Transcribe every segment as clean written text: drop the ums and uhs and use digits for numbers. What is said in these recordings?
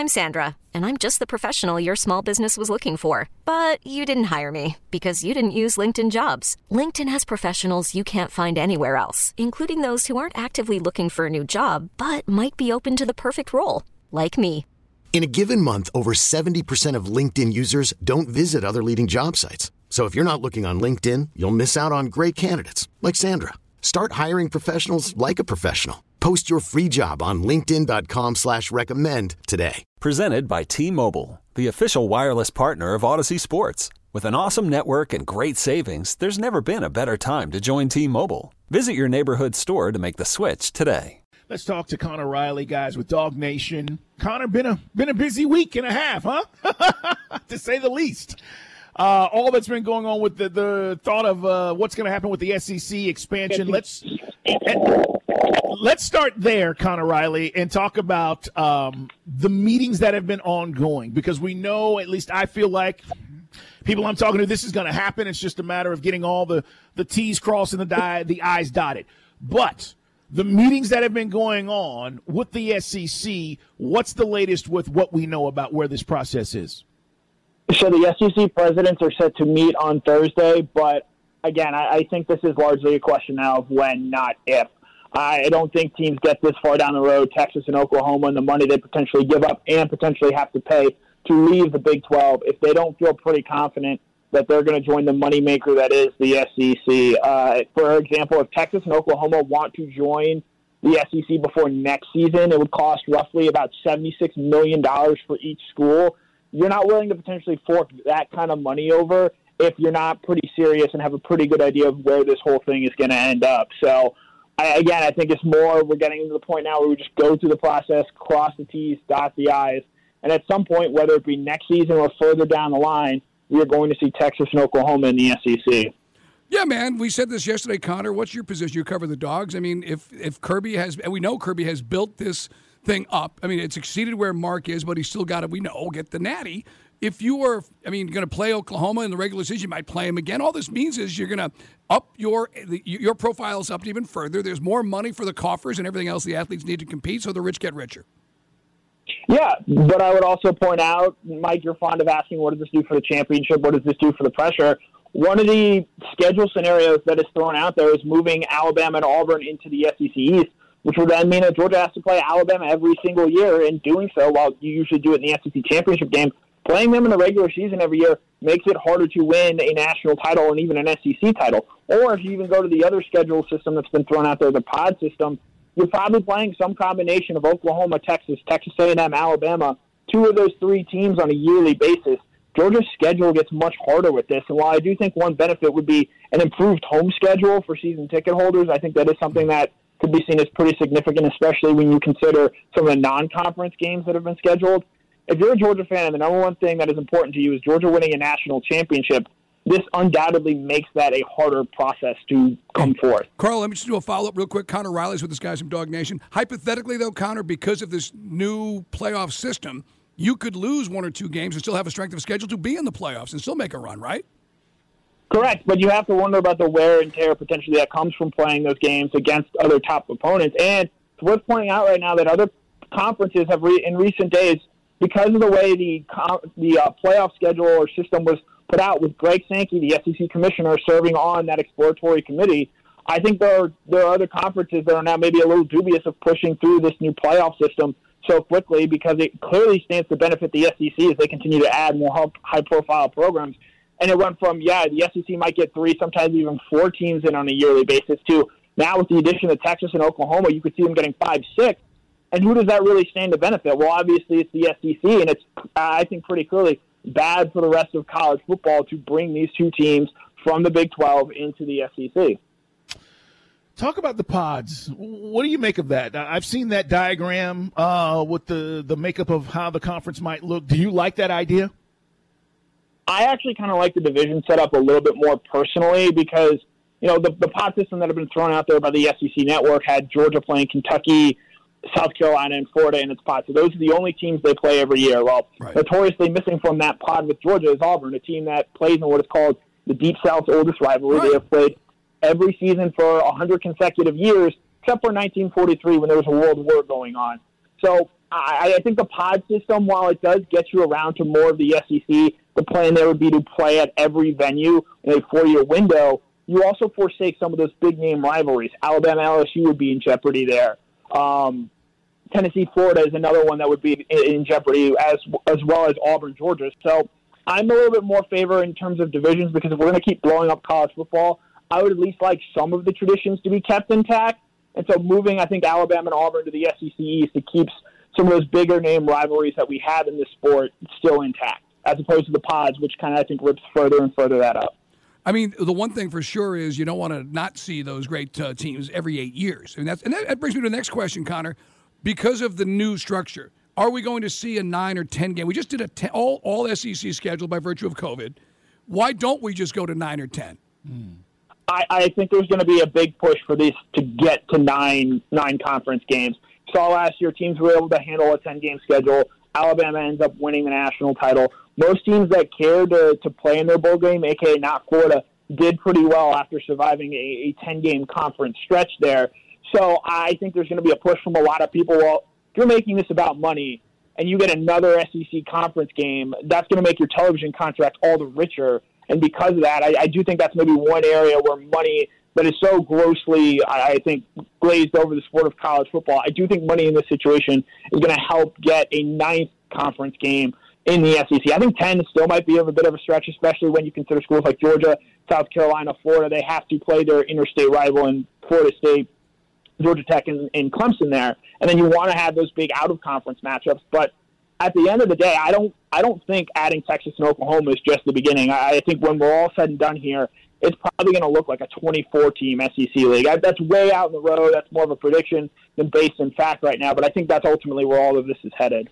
I'm Sandra, and I'm just the professional your small business was looking for. But you didn't hire me because you didn't use LinkedIn Jobs. LinkedIn has professionals you can't find anywhere else, including those who aren't actively looking for a new job, but might be open to the perfect role, like me. In a given month, over 70% of LinkedIn users don't visit other leading job sites. So if you're not looking on LinkedIn, you'll miss out on great candidates like Sandra. Start hiring professionals like a professional. Post your free job on linkedin.com/recommend today. Presented by T-Mobile, the official wireless partner of Odyssey Sports. With an awesome network and great savings, there's never been a better time to join T-Mobile. Visit your neighborhood store to make the switch today. Let's talk to Connor Riley, guys, with Dog Nation. Connor, been a busy week and a half, huh? To say the least. All that's been going on with the thought of what's going to happen with the SEC expansion. Let's start there, Connor Riley, and talk about the meetings that have been ongoing, because we know, at least I feel like, people I'm talking to, this is going to happen. It's just a matter of getting all the T's crossed and the I's dotted. But the meetings that have been going on with the SEC, what's the latest with what we know about where this process is? So the SEC presidents are set to meet on Thursday, but again, I think this is largely a question now of when, not if. I don't think teams get this far down the road, Texas and Oklahoma, and the money they potentially give up and potentially have to pay to leave the Big 12, if they don't feel pretty confident that they're going to join the moneymaker that is the SEC. For example, if Texas and Oklahoma want to join the SEC before next season, it would cost roughly about $76 million for each school. You're not willing to potentially fork that kind of money over if you're not pretty serious and have a pretty good idea of where this whole thing is going to end up. So, I think it's more we're getting to the point now where we just go through the process, cross the T's, dot the I's, and at some point, whether it be next season or further down the line, we are going to see Texas and Oklahoma in the SEC. Yeah, man, we said this yesterday, Connor. What's your position? You cover the Dogs. I mean, if Kirby has, and we know Kirby has built this thing up. I mean, it's exceeded where Mark is, but he's still got to, we know, get the natty. If you are, going to play Oklahoma in the regular season, you might play him again. All this means is you're going to up your profiles up even further. There's more money for the coffers and everything else the athletes need to compete, so the rich get richer. Yeah, but I would also point out, Mike, you're fond of asking, what does this do for the championship? What does this do for the pressure? One of the schedule scenarios that is thrown out there is moving Alabama and Auburn into the SEC East, which would then mean that Georgia has to play Alabama every single year. In doing so, while you usually do it in the SEC championship game, playing them in the regular season every year makes it harder to win a national title and even an SEC title. Or if you even go to the other schedule system that's been thrown out there, the pod system, you're probably playing some combination of Oklahoma, Texas, Texas A&M, Alabama, two of those three teams on a yearly basis. Georgia's schedule gets much harder with this, and while I do think one benefit would be an improved home schedule for season ticket holders, I think that is something that could be seen as pretty significant, especially when you consider some of the non-conference games that have been scheduled. If you're a Georgia fan and the number one thing that is important to you is Georgia winning a national championship, this undoubtedly makes that a harder process to come forth. Carl, let me just do a follow-up real quick. Connor Riley's with this guys from Dog Nation. Hypothetically, though, Connor, because of this new playoff system, you could lose one or two games and still have a strength of schedule to be in the playoffs and still make a run, right? Correct, but you have to wonder about the wear and tear potentially that comes from playing those games against other top opponents. And it's worth pointing out right now that other conferences have, in recent days, because of the way the playoff schedule or system was put out with Greg Sankey, the SEC commissioner, serving on that exploratory committee, I think there are other conferences that are now maybe a little dubious of pushing through this new playoff system so quickly, because it clearly stands to benefit the SEC as they continue to add more high-profile programs. And it went from, the SEC might get 3, sometimes even 4 teams in on a yearly basis, to now with the addition of Texas and Oklahoma, you could see them getting 5, 6. And who does that really stand to benefit? Well, obviously it's the SEC, and it's, I think, pretty clearly bad for the rest of college football to bring these two teams from the Big 12 into the SEC. Talk about the pods. What do you make of that? I've seen that diagram with the makeup of how the conference might look. Do you like that idea? I actually kind of like the division set up a little bit more personally because, the pod system that had been thrown out there by the SEC network had Georgia playing Kentucky, South Carolina, and Florida in its pod. So those are the only teams they play every year. Well, right. Notoriously missing from that pod with Georgia is Auburn, a team that plays in what is called the Deep South's oldest rivalry. Right. They have played every season for 100 consecutive years, except for 1943 when there was a world war going on. So I think the pod system, while it does get you around to more of the SEC, the plan there would be to play at every venue in a 4-year window. You also forsake some of those big-name rivalries. Alabama, LSU would be in jeopardy there. Tennessee, Florida is another one that would be in jeopardy, as well as Auburn, Georgia. So I'm a little bit more favor in terms of divisions, because if we're going to keep blowing up college football, I would at least like some of the traditions to be kept intact. And so moving, I think, Alabama and Auburn to the SEC East, it keeps some of those bigger name rivalries that we have in this sport still intact, as opposed to the pods, which kind of, I think, rips further and further that up. I mean, the one thing for sure is you don't want to not see those great teams every 8 years. And that brings me to the next question, Connor. Because of the new structure, are we going to see a 9 or 10 game? We just did a all SEC schedule by virtue of COVID. Why don't we just go to 9 or 10? I think there's going to be a big push for this to get to nine conference games. Saw last year teams were able to handle a 10-game schedule. Alabama ends up winning the national title. Most teams that care to play in their bowl game, a.k.a. not Florida, did pretty well after surviving a 10-game conference stretch there. So I think there's going to be a push from a lot of people. Well, if you're making this about money and you get another SEC conference game, that's going to make your television contract all the richer. And because of that, I do think that's maybe one area where money that is so grossly, I think, glazed over the sport of college football. I do think money in this situation is going to help get a 9th conference game in the SEC. I think 10 still might be a bit of a stretch, especially when you consider schools like Georgia, South Carolina, Florida. They have to play their interstate rival in Florida State, Georgia Tech, and Clemson there. And then you want to have those big out-of-conference matchups. But at the end of the day, I don't think adding Texas and Oklahoma is just the beginning. I think when we're all said and done here, it's probably going to look like a 24-team SEC league. That's way out in the road. That's more of a prediction than based in fact right now. But I think that's ultimately where all of this is headed.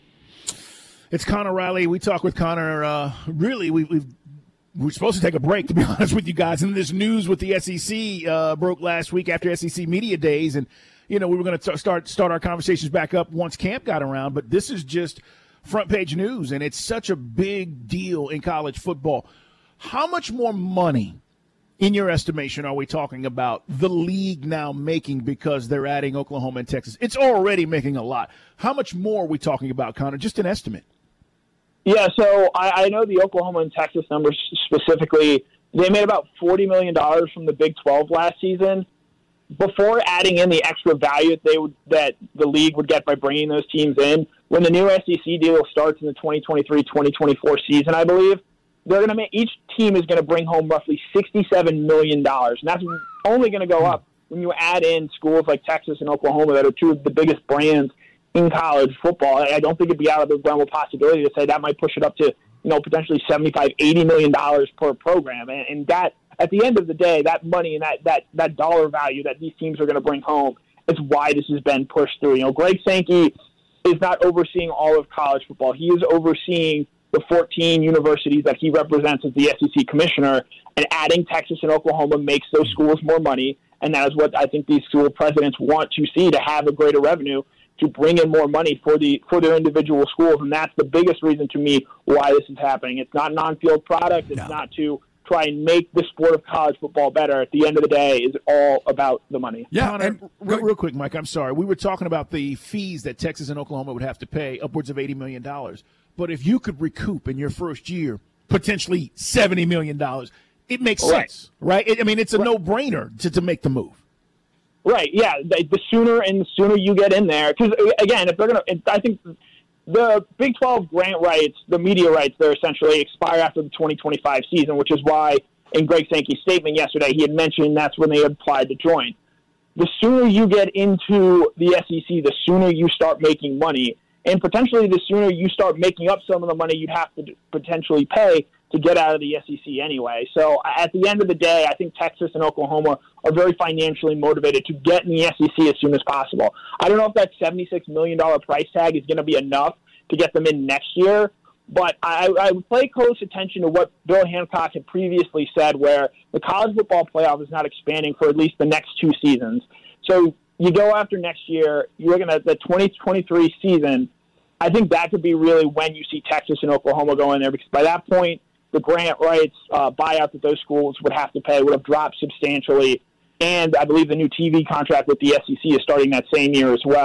It's Connor Riley. We talk with Connor. Really, we're supposed to take a break, to be honest with you guys. And this news with the SEC broke last week after SEC Media Days. And, we were going to start our conversations back up once camp got around. But this is just front page news, and it's such a big deal in college football. How much more money, in your estimation, are we talking about the league now making because they're adding Oklahoma and Texas? It's already making a lot. How much more are we talking about, Connor? Just an estimate. Yeah, so I know the Oklahoma and Texas numbers specifically. They made about $40 million from the Big 12 last season. Before adding in the extra value that the league would get by bringing those teams in, when the new SEC deal starts in the 2023-2024 season, I believe, they're going to make, each team is going to bring home roughly $67 million. And that's only going to go up when you add in schools like Texas and Oklahoma that are two of the biggest brands in college football. I don't think it'd be out of the realm of possibility to say that might push it up to, potentially $75-80 million per program. And that, at the end of the day, that money and that dollar value that these teams are going to bring home is why this has been pushed through. Greg Sankey is not overseeing all of college football. He is overseeing the 14 universities that he represents as the SEC commissioner, and adding Texas and Oklahoma makes those schools more money, and that is what I think these school presidents want to see, to have a greater revenue, to bring in more money for their individual schools, and that's the biggest reason to me why this is happening. It's not an on-field product. It's not to try and make the sport of college football better. At the end of the day, it's all about the money. Yeah, Connor, real quick, Mike, I'm sorry. We were talking about the fees that Texas and Oklahoma would have to pay, upwards of $80 million. But if you could recoup in your first year potentially $70 million, it makes sense, right? It's a no-brainer to make the move. Right, yeah. The sooner you get in there, because, again, if they're going to – I think the Big 12 grant rights, the media rights, they're essentially expire after the 2025 season, which is why in Greg Sankey's statement yesterday he had mentioned that's when they applied to join. The sooner you get into the SEC, the sooner you start making money, and potentially the sooner you start making up some of the money you'd have to potentially pay to get out of the SEC anyway. So at the end of the day, I think Texas and Oklahoma are very financially motivated to get in the SEC as soon as possible. I don't know if that $76 million price tag is going to be enough to get them in next year, but I would pay close attention to what Bill Hancock had previously said, where the college football playoff is not expanding for at least the next 2 seasons. So you go after next year, you're looking at the 2023 season. I think that could be really when you see Texas and Oklahoma go in there, because by that point, the grant rights buyout that those schools would have to pay would have dropped substantially. And I believe the new TV contract with the SEC is starting that same year as well.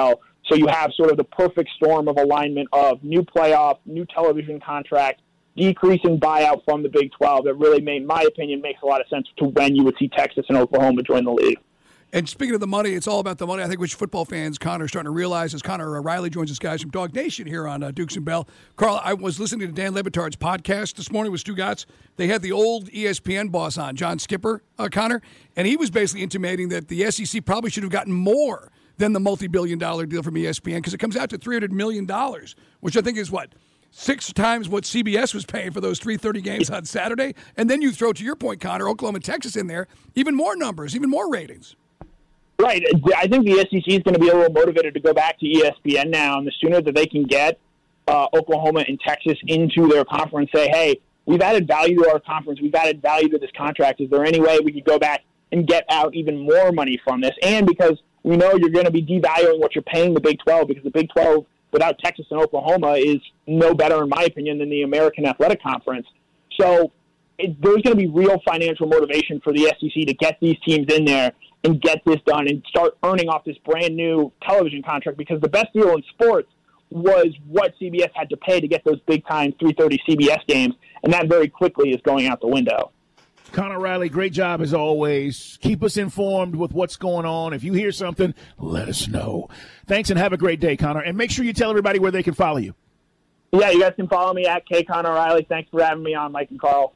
So you have sort of the perfect storm of alignment of new playoff, new television contract, decreasing buyout from the Big 12 that really, in my opinion, makes a lot of sense to when you would see Texas and Oklahoma join the league. And speaking of the money, it's all about the money. I think which football fans Connor is starting to realize as Connor Riley joins us guys from Dog Nation here on Dukes and Bell. Carl, I was listening to Dan Le Batard's podcast this morning with Stugotz. They had the old ESPN boss on, John Skipper, Connor, and he was basically intimating that the SEC probably should have gotten more than the multi-billion-dollar deal from ESPN because it comes out to $300 million, which I think is, 6 times what CBS was paying for those 3:30 games on Saturday? And then you throw, to your point, Connor, Oklahoma and Texas in there, even more numbers, even more ratings. Right. I think the SEC is going to be a little motivated to go back to ESPN now, and the sooner that they can get Oklahoma and Texas into their conference, say, hey, we've added value to our conference, we've added value to this contract. Is there any way we could go back and get out even more money from this? And because we know you're going to be devaluing what you're paying the Big 12, because the Big 12 without Texas and Oklahoma is no better, in my opinion, than the American Athletic Conference. So there's going to be real financial motivation for the SEC to get these teams in there and get this done and start earning off this brand new television contract, because the best deal in sports was what CBS had to pay to get those big-time 3:30 CBS games, and that very quickly is going out the window. Connor Riley, great job as always. Keep us informed with what's going on. If you hear something, let us know. Thanks, and have a great day, Connor. And make sure you tell everybody where they can follow you. Yeah, you guys can follow me at Connor Riley. Thanks for having me on, Mike and Carl.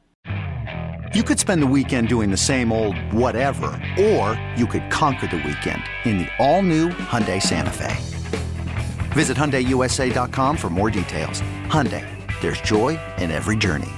You could spend the weekend doing the same old whatever, or you could conquer the weekend in the all-new Hyundai Santa Fe. Visit HyundaiUSA.com for more details. Hyundai, there's joy in every journey.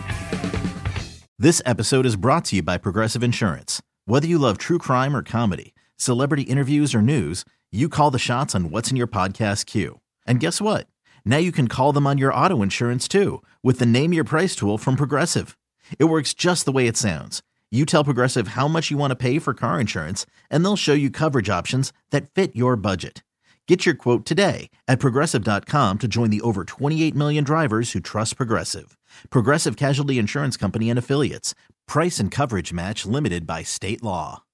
This episode is brought to you by Progressive Insurance. Whether you love true crime or comedy, celebrity interviews or news, you call the shots on what's in your podcast queue. And guess what? Now you can call them on your auto insurance too, with the Name Your Price tool from Progressive. It works just the way it sounds. You tell Progressive how much you want to pay for car insurance, and they'll show you coverage options that fit your budget. Get your quote today at Progressive.com to join the over 28 million drivers who trust Progressive. Progressive Casualty Insurance Company and Affiliates. Price and coverage match limited by state law.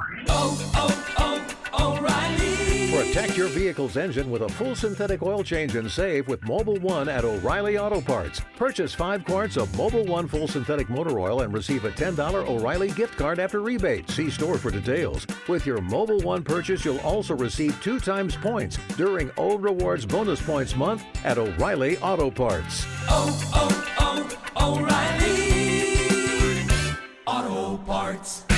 O'Reilly. Protect your vehicle's engine with a full synthetic oil change and save with Mobil 1 at O'Reilly Auto Parts. Purchase 5 quarts of Mobil 1 full synthetic motor oil and receive a $10 O'Reilly gift card after rebate. See store for details. With your Mobil 1 purchase, you'll also receive 2 times points during O Rewards Bonus Points Month at O'Reilly Auto Parts. O'Reilly Auto Parts.